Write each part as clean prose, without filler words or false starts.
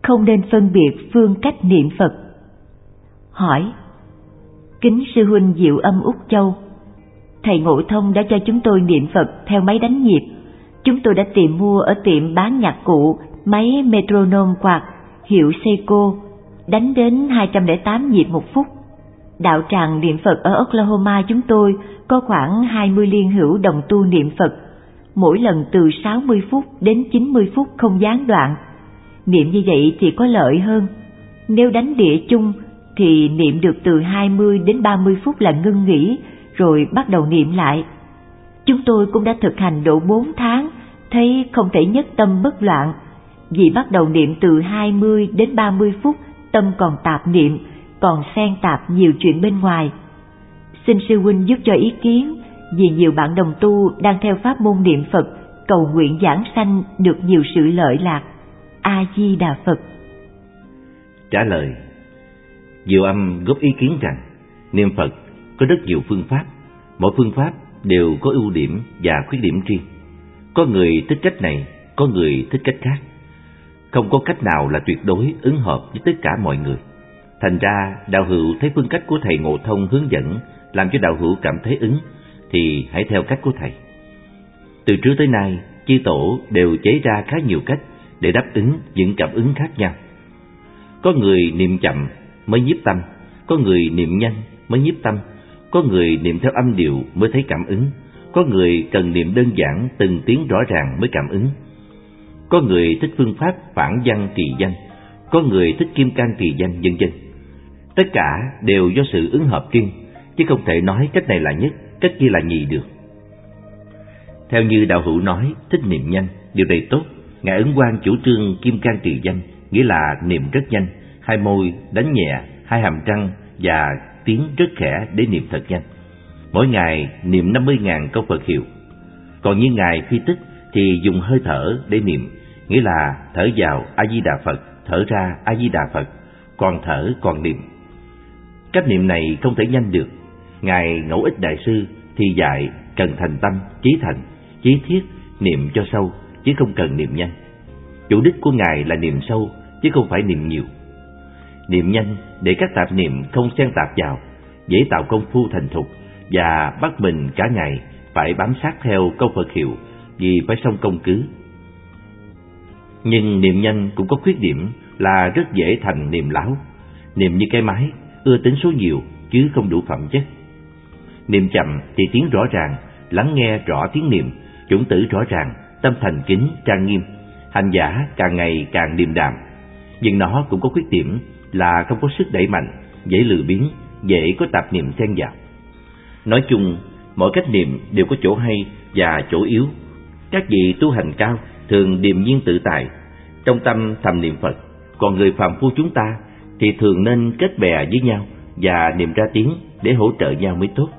không nên phân biệt phương cách niệm Phật. Hỏi: kính sư huynh Diệu Âm Úc Châu, thầy Ngộ Thông đã cho chúng tôi niệm Phật theo máy đánh nhịp. Chúng tôi đã tìm mua ở tiệm bán nhạc cụ máy metronome quạt hiệu Seiko, đánh đến 208 nhịp một phút. Đạo tràng niệm Phật ở Oklahoma chúng tôi có khoảng 20 liên hữu đồng tu niệm Phật, mỗi lần từ 60 phút đến 90 phút không gián đoạn. Niệm như vậy thì có lợi hơn. Nếu đánh đĩa chung thì niệm được từ 20 đến 30 phút là ngưng nghỉ, rồi bắt đầu niệm lại. Chúng tôi cũng đã thực hành độ 4 tháng, thấy không thể nhất tâm bất loạn, vì bắt đầu niệm từ 20 đến 30 phút, tâm còn tạp niệm, còn xen tạp nhiều chuyện bên ngoài. Xin sư huynh giúp cho ý kiến, vì nhiều bạn đồng tu đang theo pháp môn niệm Phật, cầu nguyện giảng sanh được nhiều sự lợi lạc. A Di Đà Phật. Trả lời: Diệu Âm góp ý kiến rằng niệm Phật có rất nhiều phương pháp, mỗi phương pháp đều có ưu điểm và khuyết điểm riêng. Có người thích cách này, có người thích cách khác. Không có cách nào là tuyệt đối ứng hợp với tất cả mọi người. Thành ra đạo hữu thấy phương cách của thầy Ngộ Thông hướng dẫn làm cho đạo hữu cảm thấy ứng, thì hãy theo cách của thầy. Từ trước tới nay, chư tổ đều chế ra khá nhiều cách để đáp ứng những cảm ứng khác nhau. Có người niệm chậm mới nhiếp tâm, có người niệm nhanh mới nhiếp tâm, có người niệm theo âm điệu mới thấy cảm ứng, có người cần niệm đơn giản từng tiếng rõ ràng mới cảm ứng. Có người thích phương pháp phản văn trì danh, có người thích kim cang trì danh, vân vân. Tất cả đều do sự ứng hợp riêng, chứ không thể nói cách này là nhất, cách kia là nhì được. Theo như đạo hữu nói thích niệm nhanh, điều này tốt. Ngài Ấn Quang chủ trương kim cang trì danh, nghĩa là niệm rất nhanh, hai môi đánh nhẹ, hai hàm răng và tiếng rất khẽ để niệm thật nhanh. Mỗi ngày niệm 50.000 câu Phật hiệu. Còn như Ngài Phi Tích thì dùng hơi thở để niệm, nghĩa là thở vào A Di Đà Phật, thở ra A Di Đà Phật, còn thở còn niệm. Cách niệm này không thể nhanh được. Ngài Ngẫu Ích Đại Sư thì dạy cần thành tâm, chí thành, chí thiết, niệm cho sâu, chứ không cần niệm nhanh. Chủ đích của Ngài là niệm sâu, chứ không phải niệm nhiều. Niệm nhanh để các tạp niệm không xen tạp vào, dễ tạo công phu thành thục, và bắt mình cả ngày phải bám sát theo câu Phật hiệu, vì phải xong công cứ. Nhưng niệm nhanh cũng có khuyết điểm là rất dễ thành niệm láo, niệm như cái máy, ưa tính số nhiều chứ không đủ phẩm chất. Niệm chậm thì tiếng rõ ràng, lắng nghe rõ tiếng niệm, chủng tử rõ ràng, tâm thành kính, trang nghiêm, hành giả càng ngày càng điềm đạm. Nhưng nó cũng có khuyết điểm là không có sức đẩy mạnh, dễ lười biếng, dễ có tạp niệm xen vào. Nói chung, mỗi cách niệm đều có chỗ hay và chỗ yếu. Các vị tu hành cao thường điềm nhiên tự tại, trong tâm thầm niệm Phật, còn người phàm phu chúng ta thì thường nên kết bè với nhau và niệm ra tiếng để hỗ trợ nhau mới tốt.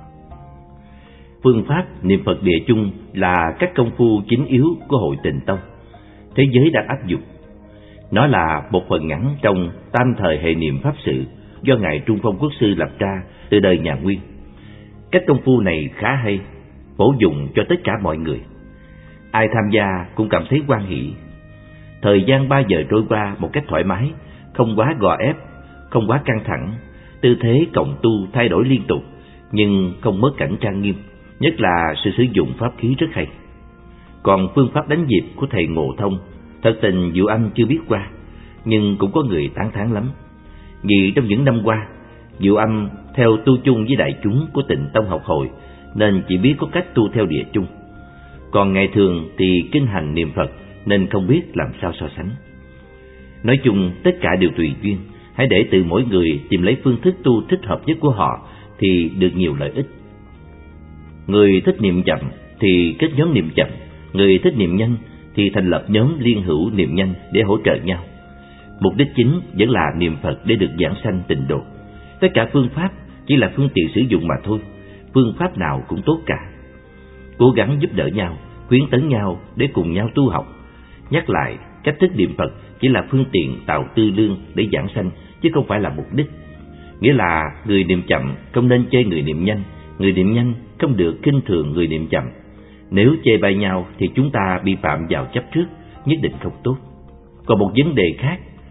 Phương pháp niệm Phật địa chung là các công phu chính yếu của Hội Tịnh Tông, thế giới đang áp dụng. Nó là một phần ngắn trong tam thời hệ niệm pháp sự do Ngài Trung Phong Quốc Sư lập ra từ đời nhà Nguyên. Cách công phu này khá hay, phổ dụng cho tất cả mọi người. Ai tham gia cũng cảm thấy hoan hỷ. Thời gian 3 giờ trôi qua một cách thoải mái, không quá gò ép, không quá căng thẳng. Tư thế cộng tu thay đổi liên tục, nhưng không mất cảnh trang nghiêm, nhất là sự sử dụng pháp khí rất hay. Còn phương pháp đánh nhịp của thầy Ngộ Thông, thật tình Diệu Âm chưa biết qua, nhưng cũng có người tán thán lắm. Vì trong những năm qua, Diệu Âm theo tu chung với đại chúng của Tịnh Tông học hội, nên chỉ biết có cách tu theo địa chung. Còn ngày thường thì kinh hành niệm Phật, nên không biết làm sao so sánh. Nói chung tất cả đều tùy duyên, hãy để từ mỗi người tìm lấy phương thức tu thích hợp nhất của họ thì được nhiều lợi ích. Người thích niệm chậm thì kết nhóm niệm chậm, người thích niệm nhanh thì thành lập nhóm liên hữu niệm nhanh để hỗ trợ nhau. Mục đích chính vẫn là niệm Phật để được giảng sanh tịnh độ. Tất cả phương pháp chỉ là phương tiện sử dụng mà thôi, phương pháp nào cũng tốt cả. Cố gắng giúp đỡ nhau, khuyến tấn nhau để cùng nhau tu học. Nhắc lại, cách thức niệm Phật chỉ là phương tiện tạo tư lương để giảng sanh, chứ không phải là mục đích. Nghĩa là người niệm chậm không nên chê người niệm nhanh, người niệm nhanh không được khinh thường người niệm chậm. Nếu chê bai nhau thì chúng ta bị phạm vào chấp trước, nhất định không tốt. Còn một vấn đề khác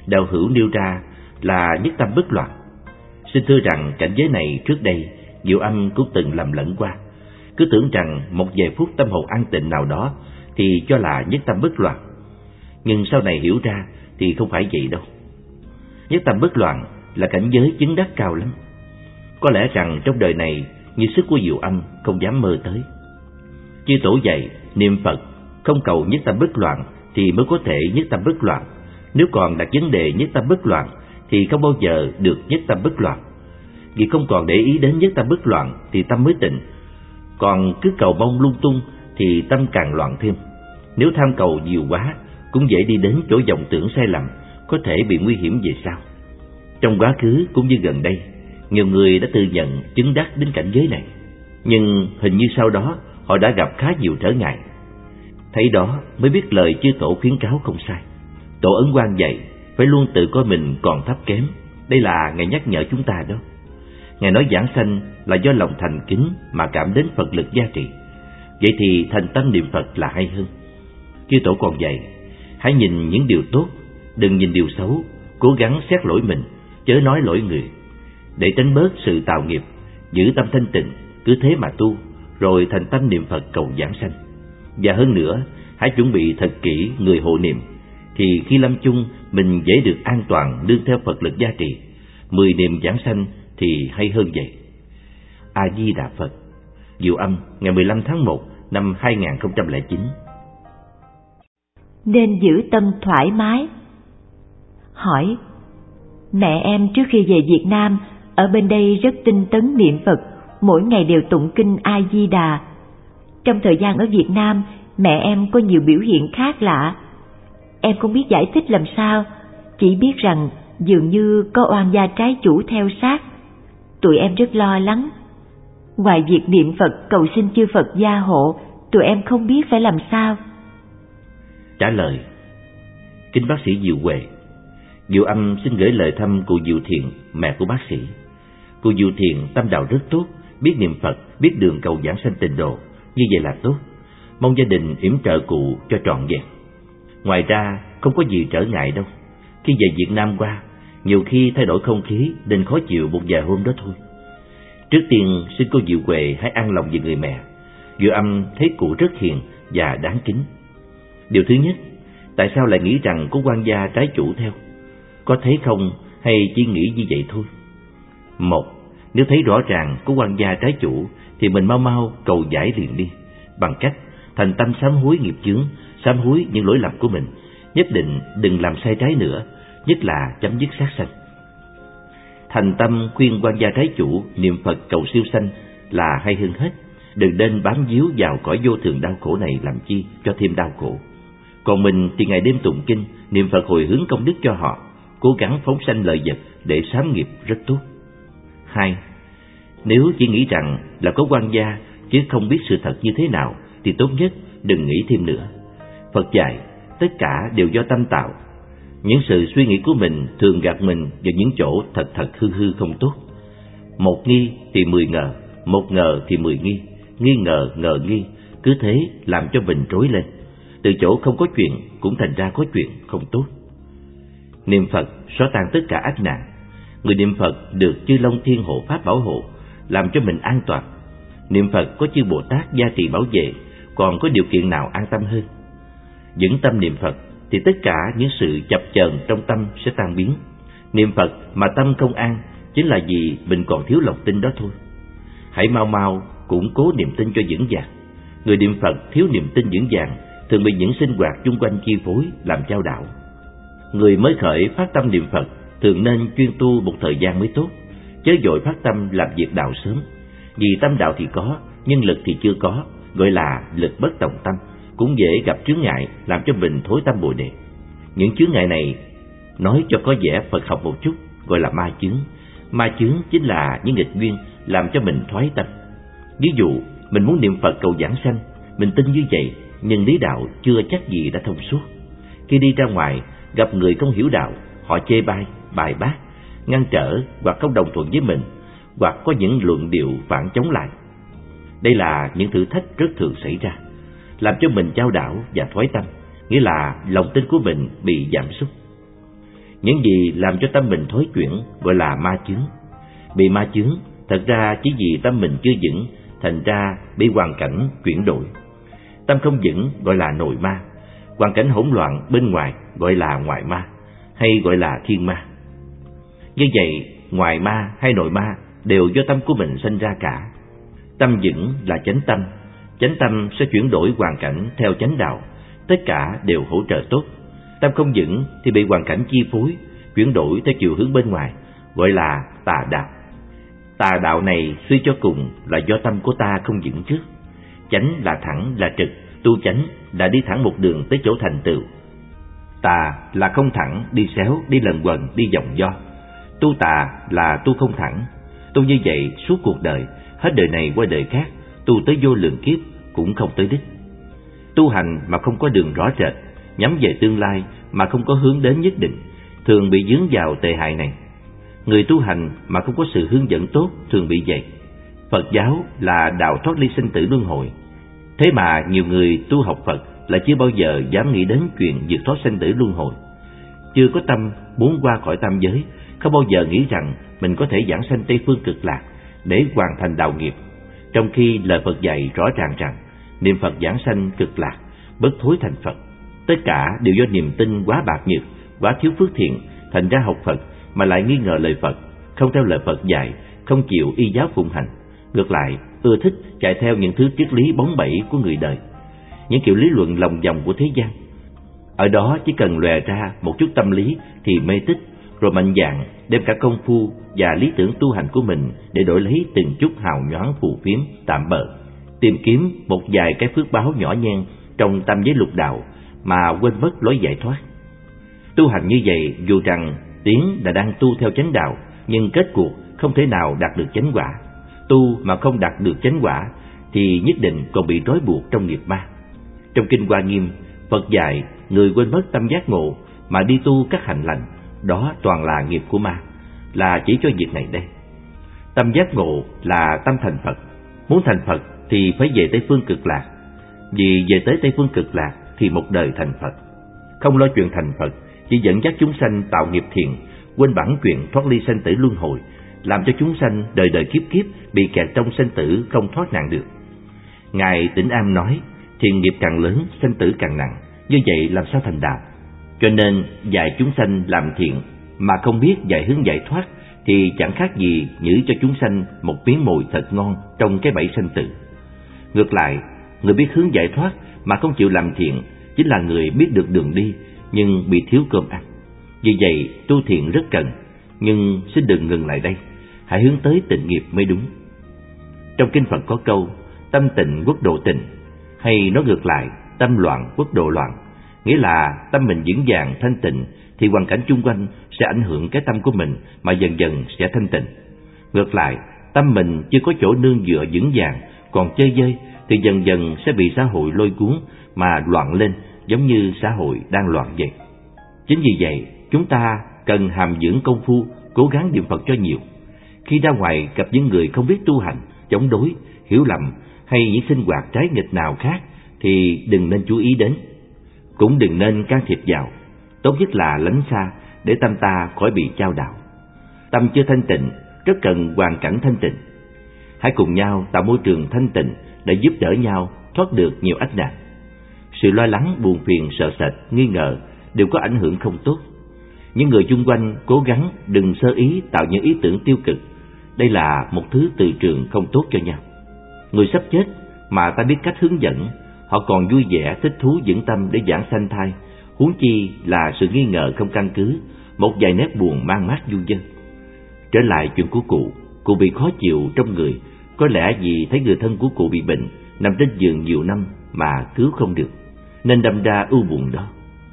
đạo hữu nêu ra là nhất tâm bất loạn. Xin thưa rằng cảnh giới này trước đây Diệu Âm cũng từng lầm lẫn qua, cứ tưởng rằng một vài phút tâm hồn an tịnh nào đó thì cho là nhất tâm bất loạn. Nhưng sau này hiểu ra thì không phải vậy đâu. Nhất tâm bất loạn là cảnh giới chứng đắc cao lắm. Có lẽ rằng trong đời này như sức của Diệu Âm không dám mơ tới. Chư tổ dạy niệm Phật không cầu nhất tâm bất loạn thì mới có thể nhất tâm bất loạn. Nếu còn đặt vấn đề nhất tâm bất loạn thì không bao giờ được nhất tâm bất loạn. Vì không còn để ý đến nhất tâm bất loạn thì tâm mới tịnh. Còn cứ cầu mong lung tung thì tâm càng loạn thêm. Nếu tham cầu nhiều quá cũng dễ đi đến chỗ vọng tưởng sai lầm, có thể bị nguy hiểm về sau. Trong quá khứ cũng như gần đây, nhiều người đã tự nhận chứng đắc đến cảnh giới này, nhưng hình như sau đó họ đã gặp khá nhiều trở ngại. Thấy đó mới biết lời chư tổ khuyến cáo không sai. Tổ Ấn Quang dạy phải luôn tự coi mình còn thấp kém. Đây là Ngài nhắc nhở chúng ta đó. Ngài nói giảng sanh là do lòng thành kính mà cảm đến Phật lực gia trì. Vậy thì thành tâm niệm Phật là hay hơn. Chư tổ còn dạy hãy nhìn những điều tốt, đừng nhìn điều xấu, cố gắng xét lỗi mình, chớ nói lỗi người. Để tránh bớt sự tạo nghiệp, giữ tâm thanh tịnh, cứ thế mà tu, rồi thành tâm niệm Phật cầu giảng sanh. Và hơn nữa, hãy chuẩn bị thật kỹ người hộ niệm, thì khi lâm chung mình dễ được an toàn nương theo Phật lực gia trì. 10 niệm giảng sanh thì hay hơn vậy. A Di Đà Phật. Diệu Âm ngày 15 tháng 1 năm 2009. Nên giữ tâm thoải mái. Hỏi: mẹ em trước khi về Việt Nam ở bên đây rất tinh tấn niệm Phật, mỗi ngày đều tụng kinh A Di Đà. Trong thời gian ở Việt Nam, mẹ em có nhiều biểu hiện khác lạ. Em không biết giải thích làm sao, chỉ biết rằng dường như có oan gia trái chủ theo sát. Tụi em rất lo lắng. Ngoài việc niệm Phật cầu xin chư Phật gia hộ, tụi em không biết phải làm sao. Trả lời: kính bác sĩ Diệu Huệ, Diệu Âm xin gửi lời thăm cô Diệu Thiện, mẹ của bác sĩ. Cô Diệu Thiện tâm đạo rất tốt, biết niệm Phật, biết đường cầu giảng sanh tịnh độ, như vậy là tốt. Mong gia đình yểm trợ cụ cho trọn vẹn. Ngoài ra không có gì trở ngại đâu. Khi về Việt Nam qua, nhiều khi thay đổi không khí nên khó chịu một vài hôm đó thôi. Trước tiên xin cô Diệu Huệ hãy an lòng về người mẹ. Diệu Âm thấy cụ rất hiền và đáng kính. Điều thứ nhất, tại sao lại nghĩ rằng có quan gia trái chủ theo? Có thấy không hay chỉ nghĩ như vậy thôi? Một, nếu thấy rõ ràng có quan gia trái chủ thì mình mau mau cầu giải liền đi, bằng cách thành tâm sám hối nghiệp chướng, sám hối những lỗi lầm của mình, nhất định đừng làm sai trái nữa, nhất là chấm dứt sát sanh. Thành tâm khuyên quan gia trái chủ niệm Phật cầu siêu sanh là hay hơn hết. Đừng nên bám víu vào cõi vô thường đau khổ này làm chi cho thêm đau khổ. Còn mình thì ngày đêm tụng kinh, niệm Phật hồi hướng công đức cho họ, cố gắng phóng sanh lợi vật để sám nghiệp rất tốt. 2. Nếu chỉ nghĩ rằng là có quan gia chứ không biết sự thật như thế nào thì tốt nhất đừng nghĩ thêm nữa. Phật dạy tất cả đều do tâm tạo. Những sự suy nghĩ của mình thường gạt mình vào những chỗ thật hư hư không tốt. Một nghi thì 10 ngờ, một ngờ thì 10 nghi, nghi ngờ ngờ nghi, cứ thế làm cho mình rối lên. Từ chỗ không có chuyện cũng thành ra có chuyện không tốt. Niệm Phật xóa tan tất cả ác nạn. Người niệm Phật được chư Long Thiên hộ pháp bảo hộ, làm cho mình an toàn. Niệm Phật có chư Bồ Tát gia trì bảo vệ, còn có điều kiện nào an tâm hơn? Vững tâm niệm Phật thì tất cả những sự chập chờn trong tâm sẽ tan biến. Niệm Phật mà tâm không an chính là vì mình còn thiếu lòng tin đó thôi. Hãy mau mau củng cố niềm tin cho vững vàng. Người niệm Phật thiếu niềm tin vững vàng thường bị những sinh hoạt chung quanh chi phối làm chao đảo. Người mới khởi phát tâm niệm Phật thường nên chuyên tu một thời gian mới tốt, chớ vội phát tâm làm việc đạo sớm. Vì tâm đạo thì có, nhưng lực thì chưa có, gọi là lực bất đồng tâm, cũng dễ gặp chướng ngại làm cho mình thối tâm bồ đề. Những chướng ngại này nói cho có vẻ Phật học một chút, gọi là ma chướng. Ma chướng chính là những nghịch duyên làm cho mình thoái tâm. Ví dụ mình muốn niệm Phật cầu giảng sanh, mình tin như vậy nhưng lý đạo chưa chắc gì đã thông suốt. Khi đi ra ngoài gặp người không hiểu đạo, họ chê bai, bài bác, ngăn trở hoặc không đồng thuận với mình, hoặc có những luận điệu phản chống lại. Đây là những thử thách rất thường xảy ra, làm cho mình chao đảo và thoái tâm, nghĩa là lòng tin của mình bị giảm sút. Những gì làm cho tâm mình thối chuyển gọi là ma chướng. Bị ma chướng thật ra chỉ vì tâm mình chưa vững, thành ra bị hoàn cảnh chuyển đổi. Tâm không vững gọi là nội ma, hoàn cảnh hỗn loạn bên ngoài gọi là ngoại ma, hay gọi là thiên ma. Như vậy, ngoại ma hay nội ma đều do tâm của mình sinh ra cả. Tâm vững là chánh tâm sẽ chuyển đổi hoàn cảnh theo chánh đạo, tất cả đều hỗ trợ tốt. Tâm không vững thì bị hoàn cảnh chi phối, chuyển đổi theo chiều hướng bên ngoài, gọi là tà đạo. Tà đạo này suy cho cùng là do tâm của ta không vững trước. Chánh là thẳng, là trực, tu chánh là đi thẳng một đường tới chỗ thành tựu. Tà là không thẳng, đi xéo, đi lần quần, đi vòng vo. Tu tà là tu không thẳng. Tu như vậy suốt cuộc đời, hết đời này qua đời khác, tu tới vô lượng kiếp cũng không tới đích. Tu hành mà không có đường rõ rệt, nhắm về tương lai mà không có hướng đến nhất định, thường bị vướng vào tệ hại này. Người tu hành mà không có sự hướng dẫn tốt thường bị vậy. Phật giáo là đạo thoát ly sinh tử luân hồi. Thế mà nhiều người tu học Phật là chưa bao giờ dám nghĩ đến chuyện vượt thoát sinh tử luân hồi. Chưa có tâm muốn qua khỏi tam giới, không bao giờ nghĩ rằng mình có thể giảng sanh Tây Phương Cực Lạc để hoàn thành đạo nghiệp. Trong khi lời Phật dạy rõ ràng rằng niệm Phật giảng sanh Cực Lạc, bất thối thành Phật. Tất cả đều do niềm tin quá bạc nhược, quá thiếu phước thiện, thành ra học Phật mà lại nghi ngờ lời Phật, không theo lời Phật dạy, không chịu y giáo phụng hành. Ngược lại, ưa thích chạy theo những thứ triết lý bóng bẩy của người đời, những kiểu lý luận lòng vòng của thế gian. Ở đó chỉ cần lòe ra một chút tâm lý thì mê tích, rồi mạnh dạn đem cả công phu và lý tưởng tu hành của mình để đổi lấy từng chút hào nhoáng phù phiếm tạm bợ, tìm kiếm một vài cái phước báo nhỏ nhen trong tam giới lục đạo mà quên mất lối giải thoát. Tu hành như vậy dù rằng tiếng là đang tu theo chánh đạo, nhưng kết cuộc không thể nào đạt được chánh quả. Tu mà không đạt được chánh quả thì nhất định còn bị trói buộc trong nghiệp ma. Trong Kinh Hoa Nghiêm, Phật dạy người quên mất tâm giác ngộ mà đi tu các hành lành, đó toàn là nghiệp của ma, là chỉ cho việc này đây. Tâm giác ngộ là tâm thành Phật. Muốn thành Phật thì phải về Tây Phương Cực Lạc. Vì về tới Tây Phương Cực Lạc thì một đời thành Phật. Không lo chuyện thành Phật, chỉ dẫn dắt chúng sanh tạo nghiệp thiện, quên bản chuyện thoát ly sanh tử luân hồi, làm cho chúng sanh đời đời kiếp kiếp bị kẹt trong sanh tử không thoát nạn được. Ngài Tĩnh Am nói, thiện nghiệp càng lớn, sanh tử càng nặng, như vậy làm sao thành đạo? Cho nên dạy chúng sanh làm thiện mà không biết dạy hướng giải thoát thì chẳng khác gì nhử cho chúng sanh một miếng mồi thật ngon trong cái bẫy sanh tử. Ngược lại, người biết hướng giải thoát mà không chịu làm thiện chính là người biết được đường đi nhưng bị thiếu cơm ăn. Vì vậy tu thiện rất cần, nhưng xin đừng ngừng lại đây, hãy hướng tới tịnh nghiệp mới đúng. Trong Kinh Phật có câu tâm tịnh quốc độ tịnh, hay nói ngược lại tâm loạn quốc độ loạn, nghĩa là tâm mình vững vàng thanh tịnh thì hoàn cảnh chung quanh sẽ ảnh hưởng cái tâm của mình mà dần dần sẽ thanh tịnh. Ngược lại, tâm mình chưa có chỗ nương dựa vững vàng, còn chơi vơi thì dần dần sẽ bị xã hội lôi cuốn mà loạn lên, giống như xã hội đang loạn vậy. Chính vì vậy, chúng ta cần hàm dưỡng công phu, cố gắng niệm Phật cho nhiều. Khi ra ngoài gặp những người không biết tu hành, chống đối, hiểu lầm hay những sinh hoạt trái nghịch nào khác thì đừng nên chú ý đến, cũng đừng nên can thiệp vào. Tốt nhất là lánh xa để tâm ta khỏi bị chao đảo. Tâm chưa thanh tịnh, rất cần hoàn cảnh thanh tịnh. Hãy cùng nhau tạo môi trường thanh tịnh để giúp đỡ nhau thoát được nhiều ách nạn. Sự lo lắng, buồn phiền, sợ sệt, nghi ngờ đều có ảnh hưởng không tốt. Những người chung quanh cố gắng đừng sơ ý tạo những ý tưởng tiêu cực. Đây là một thứ từ trường không tốt cho nhau. Người sắp chết mà ta biết cách hướng dẫn, họ còn vui vẻ, thích thú vững tâm để giảng sanh thai, huống chi là sự nghi ngờ không căn cứ, một vài nét buồn mang mát du dơ. Trở lại chuyện của cụ bị khó chịu trong người, có lẽ vì thấy người thân của cụ bị bệnh, nằm trên giường nhiều năm mà cứu không được, nên đâm ra ưu buồn đó.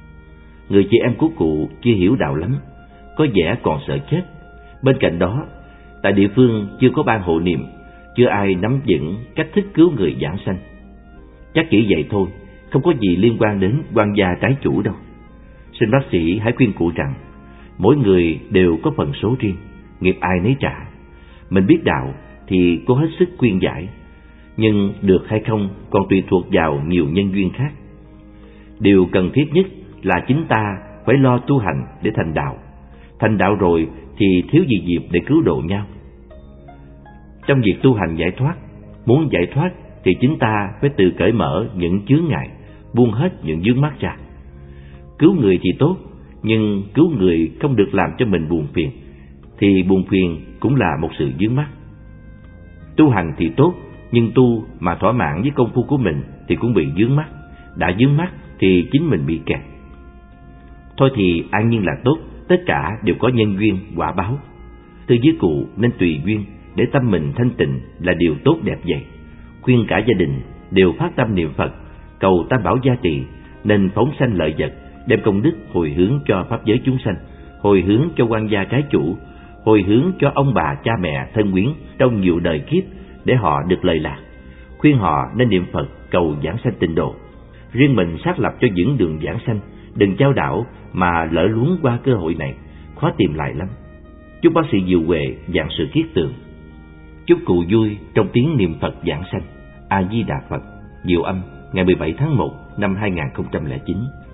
Người chị em của cụ chưa hiểu đạo lắm, có vẻ còn sợ chết. Bên cạnh đó, tại địa phương chưa có ban hộ niệm, chưa ai nắm vững cách thức cứu người giảng sanh. Chắc chỉ vậy thôi, không có gì liên quan đến quan gia trái chủ đâu. Xin bác sĩ hãy khuyên cụ rằng, mỗi người đều có phần số riêng, nghiệp ai nấy trả. Mình biết đạo thì cố hết sức khuyên giải, nhưng được hay không còn tùy thuộc vào nhiều nhân duyên khác. Điều cần thiết nhất là chính ta phải lo tu hành để thành đạo. Thành đạo rồi thì thiếu gì dịp để cứu độ nhau. Trong việc tu hành giải thoát, muốn giải thoát thì chúng ta phải tự cởi mở những chướng ngại, buông hết những vướng mắc ra. Cứu người thì tốt, nhưng cứu người không được làm cho mình buồn phiền, thì buồn phiền cũng là một sự vướng mắc. Tu hành thì tốt, nhưng tu mà thỏa mãn với công phu của mình thì cũng bị vướng mắc. Đã vướng mắc thì chính mình bị kẹt. Thôi thì an nhiên là tốt, tất cả đều có nhân duyên quả báo. Từ với cụ nên tùy duyên, để tâm mình thanh tịnh là điều tốt đẹp vậy. Khuyên cả gia đình đều phát tâm niệm Phật, cầu Tam Bảo gia trì, nên phóng sanh lợi vật, đem công đức hồi hướng cho pháp giới chúng sanh, hồi hướng cho quan gia trái chủ, hồi hướng cho ông bà cha mẹ thân quyến trong nhiều đời kiếp, để họ được lời lạc. Khuyên họ nên niệm Phật cầu giảng sanh tịnh độ. Riêng mình xác lập cho vững đường giảng sanh, đừng chao đảo mà lỡ luống qua cơ hội này, khó tìm lại lắm. Chúc bác sĩ Diệu Huệ giảng sự kiết tường. Chúc cụ vui trong tiếng niệm Phật giảng sanh. A Di Đà Phật. Diệu âm ngày 17 tháng 1 năm 2009.